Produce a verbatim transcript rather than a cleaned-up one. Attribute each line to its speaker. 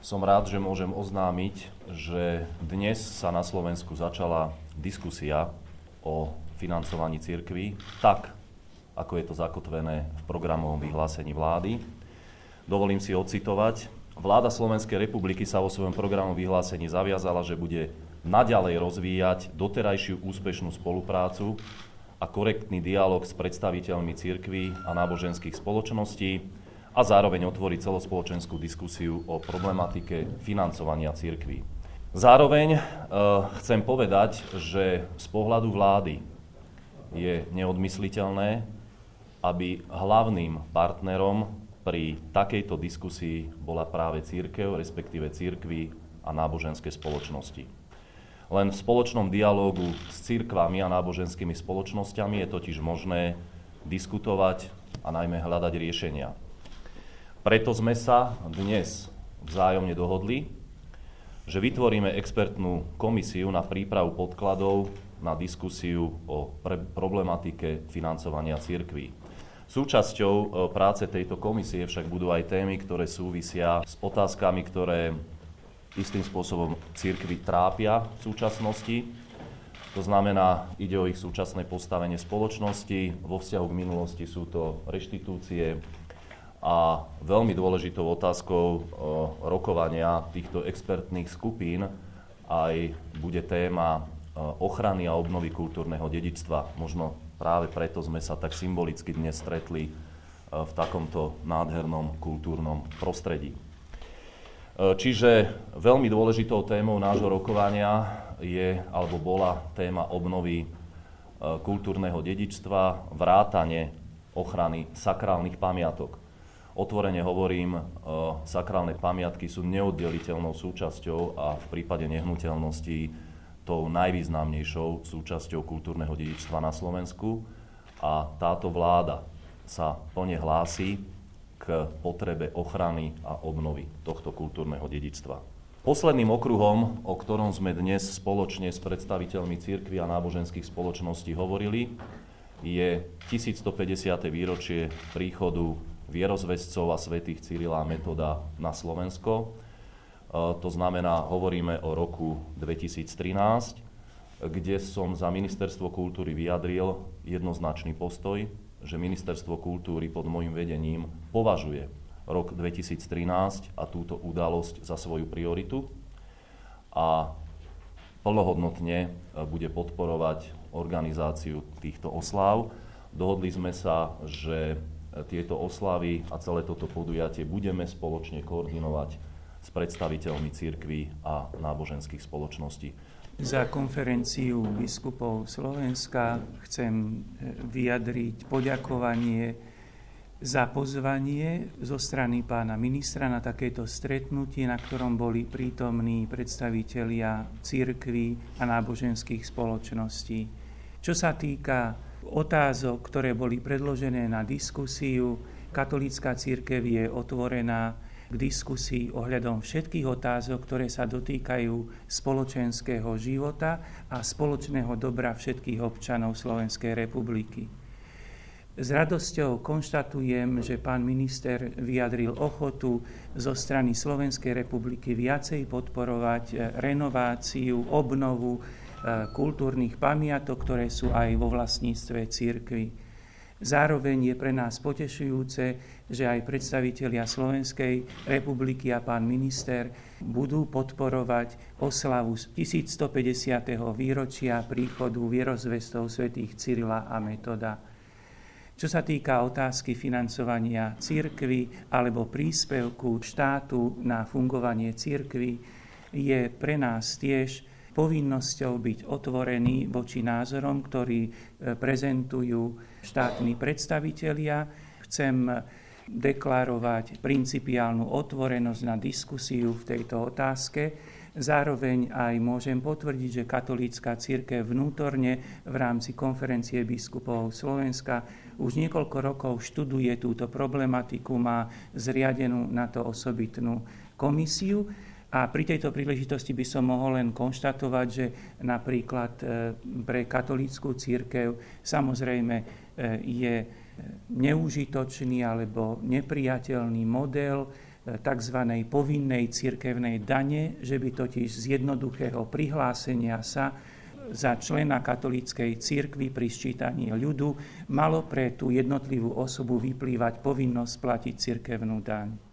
Speaker 1: Som rád, že môžem oznámiť, že dnes sa na Slovensku začala diskusia o financovaní cirkví, tak, ako je to zakotvené v programovom vyhlásení vlády. Dovolím si odcitovať. Vláda Slovenskej republiky sa vo svojom programovom vyhlásení zaviazala, že bude naďalej rozvíjať doterajšiu úspešnú spoluprácu a korektný dialog s predstaviteľmi cirkví a náboženských spoločností a zároveň otvoriť celospoločenskú diskusiu o problematike financovania cirkví. Zároveň e, chcem povedať, že z pohľadu vlády je neodmysliteľné, aby hlavným partnerom pri takejto diskusii bola práve cirkev, respektíve cirkvi a náboženské spoločnosti. Len v spoločnom dialógu s cirkvami a náboženskými spoločnosťami je totiž možné diskutovať a najmä hľadať riešenia. Preto sme sa dnes vzájomne dohodli, že vytvoríme expertnú komisiu na prípravu podkladov na diskusiu o problematike financovania cirkví. Súčasťou práce tejto komisie však budú aj témy, ktoré súvisia s otázkami, ktoré istým spôsobom cirkvi trápia v súčasnosti. To znamená, ide o ich súčasné postavenie spoločnosti, vo vzťahu k minulosti sú to reštitúcie a veľmi dôležitou otázkou rokovania týchto expertných skupín aj bude téma ochrany a obnovy kultúrneho dedičstva. Možno práve preto sme sa tak symbolicky dnes stretli v takomto nádhernom kultúrnom prostredí. Čiže veľmi dôležitou témou nášho rokovania je alebo bola téma obnovy kultúrneho dedičstva, vrátane ochrany sakrálnych pamiatok. Otvorene hovorím, sakrálne pamiatky sú neoddeliteľnou súčasťou a v prípade nehnuteľností tou najvýznamnejšou súčasťou kultúrneho dedičstva na Slovensku a táto vláda sa plne hlási k potrebe ochrany a obnovy tohto kultúrneho dedičstva. Posledným okruhom, o ktorom sme dnes spoločne s predstaviteľmi cirkvi a náboženských spoločností hovorili, je tisícstopäťdesiate výročie príchodu vierozvescov a svätých Cyrila a Metoda na Slovensko. To znamená, hovoríme o roku dvetisíctrinásť, kde som za Ministerstvo kultúry vyjadril jednoznačný postoj, že Ministerstvo kultúry pod môjim vedením považuje rok dvetisíctrinásť a túto udalosť za svoju prioritu a plnohodnotne bude podporovať organizáciu týchto osláv. Dohodli sme sa, že tieto oslavy a celé toto podujatie budeme spoločne koordinovať s predstaviteľmi cirkví a náboženských spoločností.
Speaker 2: Za konferenciu biskupov Slovenska chcem vyjadriť poďakovanie za pozvanie zo strany pána ministra na takéto stretnutie, na ktorom boli prítomní predstavitelia cirkví a náboženských spoločností. Čo sa týka otázok, ktoré boli predložené na diskusiu, katolícka cirkev je otvorená k diskusii ohľadom všetkých otázok, ktoré sa dotýkajú spoločenského života a spoločného dobra všetkých občanov Slovenskej republiky. S radosťou konštatujem, že pán minister vyjadril ochotu zo strany Slovenskej republiky viacej podporovať renováciu, obnovu kultúrnych pamiatok, ktoré sú aj vo vlastníctve cirkvi. Zároveň je pre nás potešujúce, že aj predstavitelia Slovenskej republiky a pán minister budú podporovať oslavu tisícstopäťdesiateho výročia príchodu vierozvestov svätých Cyrila a Metoda. Čo sa týka otázky financovania cirkvi alebo príspevku štátu na fungovanie cirkvi, je pre nás tiež povinnosťou byť otvorený voči názorom, ktorí prezentujú štátni predstavitelia. Chcem deklarovať principiálnu otvorenosť na diskusiu v tejto otázke. Zároveň aj môžem potvrdiť, že katolícka cirkev vnútorne v rámci konferencie biskupov Slovenska už niekoľko rokov študuje túto problematiku, má zriadenú na to osobitnú komisiu. A pri tejto príležitosti by som mohol len konštatovať, že napríklad pre katolícku cirkev samozrejme je neúžitočný alebo nepriateľný model tzv. Povinnej cirkevnej dane, že by totiž z jednoduchého prihlásenia sa za člena katolíckej cirkvi pri sčítaní ľudu malo pre tú jednotlivú osobu vyplývať povinnosť platiť cirkevnú daň.